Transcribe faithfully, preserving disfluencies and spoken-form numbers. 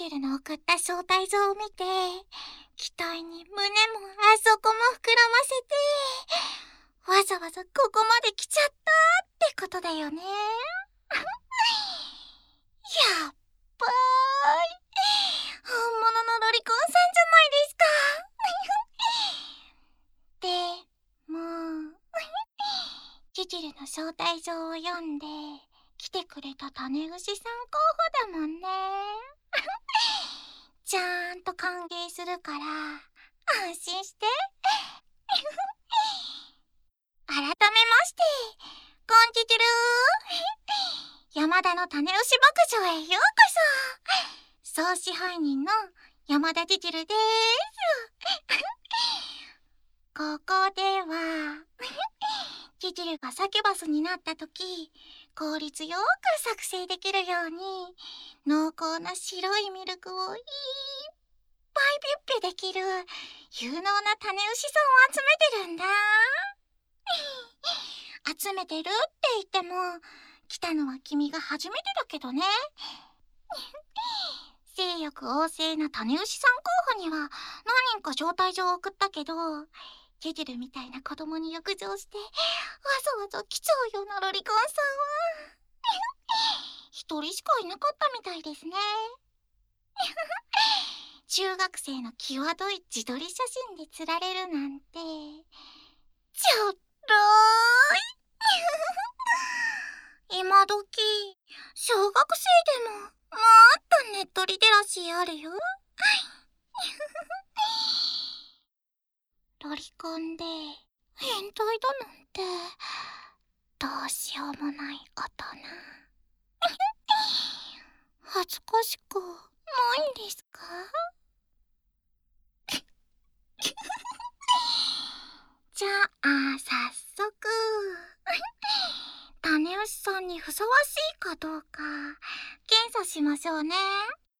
チルの送った招待状を見て、期待に胸もあそこも膨らませて、わざわざここまで来ちゃったってことだよね。やっばーい。本物のロリコンさんじゃないですか。でも、チチルの招待状を読んで来てくれた種牛さん候補だもんね。ちゃんと歓迎するから安心して。改めまして、こんちちるー。山田の種牛牧場へようこそ。総支配人の山田ちちるです。ここではチチルがサキュバスになった時、効率よく作成できるように濃厚な白いミルクをいっぱいビュッビュできる有能な種牛さんを集めてるんだ。集めてるって言っても来たのは君が初めてだけどね。性欲旺盛な種牛さん候補には何人か招待状を送ったけど、チチルみたいな子供に浴場してわざわざ来ちゃうようなロリコンさんは一人しかいなかったみたいですね。中学生の際どい自撮り写真で釣られるなんてちょっとーい。今時小学生でももっとネットリテラシーあるよ。ロリコンで変態だなんてどうしようもない大人。恥ずかしくないんですか？じゃあ早速種牛さんにふさわしいかどうか検査しましょうね。